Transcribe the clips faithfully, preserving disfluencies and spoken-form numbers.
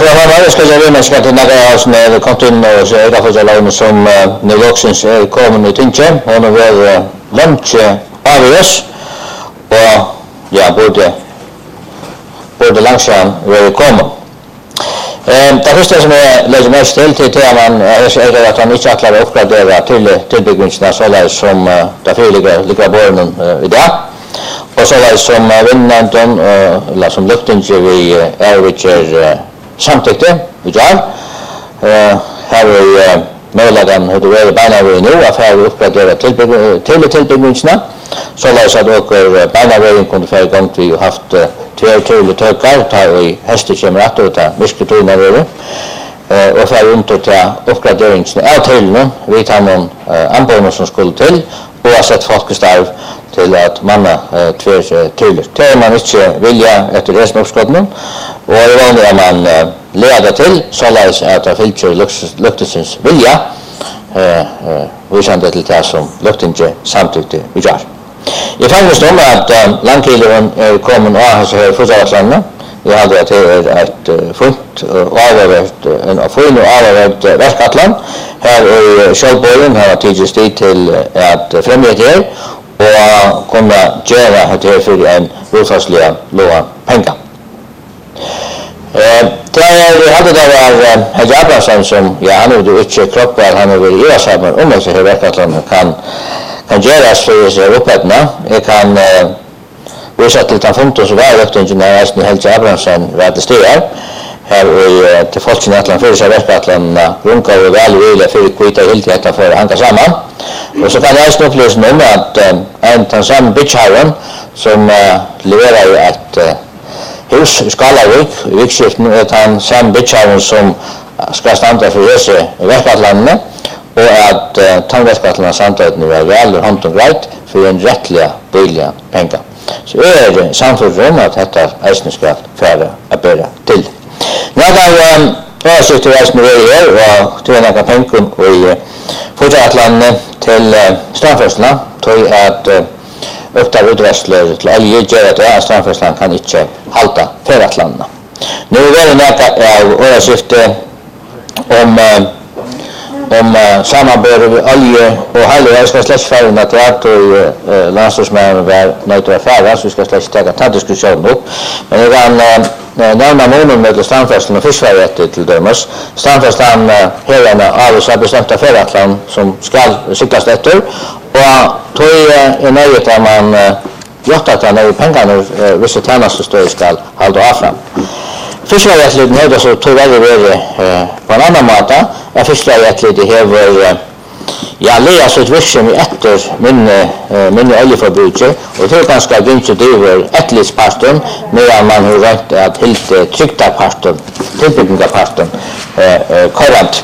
Ja, jag ska säga att jag till några år sedan kom in och så jag får lära som nu vuxens är kommer ut inte. Hon har varit lunch av oss och ja, både både långsamt välkommen. Eh, det första som jag lägger mest till till är man är att han inte klarar att uppgradera till tillbyggnaderna så där som där föreligger ligger borgen idag. Och så där som vinnaren eller som lukten vi är vilket samtyckte idag. Eh här är möjligheten hur det är bara nu att ha uppgradera till till tillbyggnaderna. Så där så att bara vägen kunde få igång vi har haft två tull tökar tar i hästar kommer att ta mycket tur när det eh och för runt att ta uppgraderingen av tullen vi tar någon anbåna som skulle till och har sett folkestarv till att manna två tull. Det man inte vilja efter resten av skotten och det var när man leder till så läs att det filter luktens vilja eh eh vi kände till det som lukten inte samtyckte vi gör. Jag fanns om att Landkilaren är kommen och har så här försäkringarna. Jag hade att det är ett fullt och avvägt en fin och avvägt verkatlan. Här är Kjellborgen har tidigt tid till att främja det och kunna göra det för en bostadsliga låga pengar. Eh det hade det var Herr Abrahamsson som ja han hade inte kroppar han har varit i Ösamen om så här verkatlan kan kan göras för sig uppåtna. Jag kan eh, visa till den funktion så var det inte när jag helt Abrahamsson var det stiger. Här är till folks i Atlant för sig verkatlan runka och väl vilja för kvita helt detta för att hänga samman. Och så kan jag snart upplösa om att eh, en tansam bitchhaven som eh, levererar ett eh, hus i Skalavik i vikskiften är han sam bitchhaven som ska stanna för dessa verkatlanna. Och att uh, tandverkatlarna samtidigt nu är väl hånd och grejt för en rättliga billiga pengar. Så är det samtidigt om att detta eisen ska färre att börja till. När jag åsikter eisen är här och till några pengar och i fortsättlandet till uh, strandförslarna tror jag att uh, upptar utvärslar till olje gör att ja, strandförslarna kan inte halta färratlandet. Nu är det några av åsikter om uh, om uh, samarbete med olje och halva jag ska släcka färgen att jag och uh, landstingsmännen var nöjda affärer så vi ska släcka ta ta diskussion upp. Men det kan uh, närma månaden med strandfästen och fiskfärget till dömes. Strandfästen uh, herrarna av så bestämt affäratlan som ska siktas efter och tog uh, är nöjt att man uh, gjort att han är pengarna uh, vissa tjänster stöd ska hålla av fram. Fiskfärgetleden hade så tog väldigt väl på en annan måte. Jag fiskfärgetleden har ja, lära sig ett virksam i efter min, min oljeförbrukning och det är ganska gynnsamt över ettlidsparten medan man har rätt att helt tryckta parten, tillbyggnade parten korrent.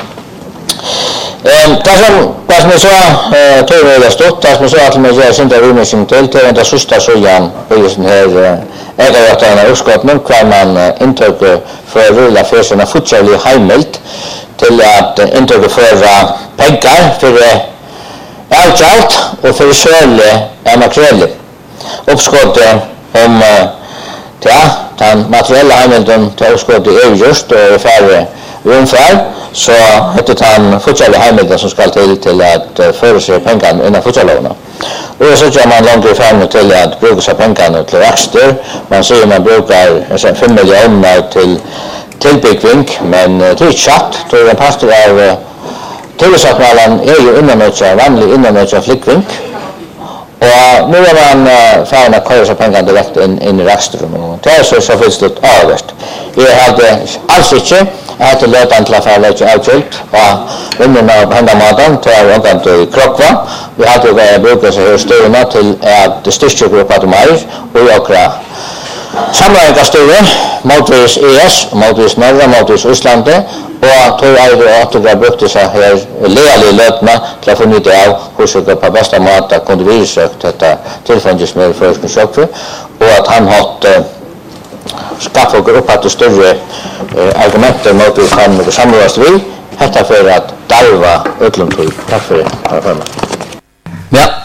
Det som vad som jag sa tog det stort, det som jag sa att man gör sin rummisning till till den sista sågen på den här ägarrättarna uppskottning kan man intöka för rulla för sina fortsatta heimelt till att intöka för pengar för allt och för söle är makrell. Uppskottet om ja, den materiella heimelten till uppskottet är just och färre ungefär så heter han fortsatta heimelten som ska till till att föra sig pengar innan fortsättlarna. Och så gör man långt fram till att bruka sig pengarna till växter. Man säger man brukar alltså fem miljoner till tillbyggning men det är chatt då den pastor är tillsatsmallen är ju innan ett vanlig innan ett flickvink. Och nu är man färna köra sig pengarna direkt in in i växtrummet. Det är så så finns det avvärst. Jag hade alls inte att låta han till affären lite avskilt och vinnen av händarmaten till omgång till Krokva. Vi hade väl brukat sig styrna till att styrka grupper mer och åkra sammanhängande styrna motvis E S, motvis Norra, motvis Islandet och tog aldrig att det brukte sig här lealiga lötna till att få nytta av hur det på bästa måte kunde vi sökt detta tillfälligt med forskningssökare och att han har skaffa upp att det större eh, argumenter mot vi kan samlas vid. Detta för att darva ödlomtid. Tack för det. Ja,